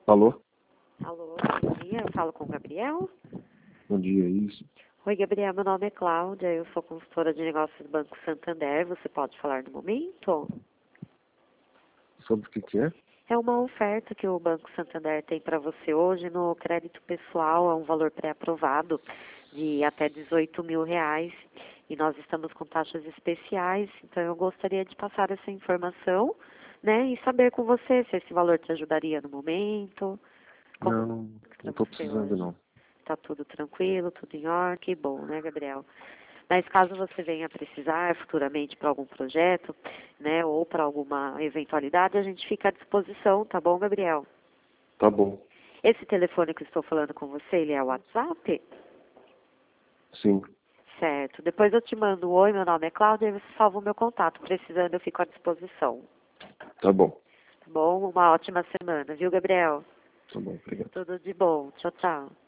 Alô? Alô, bom dia, eu falo com o Gabriel. Bom dia, isso. Oi, Gabriel, meu nome é Cláudia, eu sou consultora de negócios do Banco Santander, você pode falar no momento? Sobre o que é? É uma oferta que o Banco Santander tem para você hoje no crédito pessoal, é um valor pré-aprovado de até R$ 18.000 e nós estamos com taxas especiais, então eu gostaria de passar essa informação, né, e saber com você se esse valor te ajudaria no momento. Como Não para tô você precisando hoje? não. Tá tudo tranquilo, tudo em ordem, que bom, né, Gabriel? Mas caso você venha precisar futuramente para algum projeto, né, ou para alguma eventualidade, a gente fica à disposição, tá bom, Gabriel? Tá bom. Esse telefone que eu estou falando com você, ele é o WhatsApp? Sim, Certo. Depois eu te mando um oi, meu nome é Cláudia, e você salva o meu contato. Precisando, eu fico à disposição. tá bom. Tá bom? Uma ótima semana, viu, Gabriel? Tá bom, obrigado. Tudo de bom. Tchau, tchau.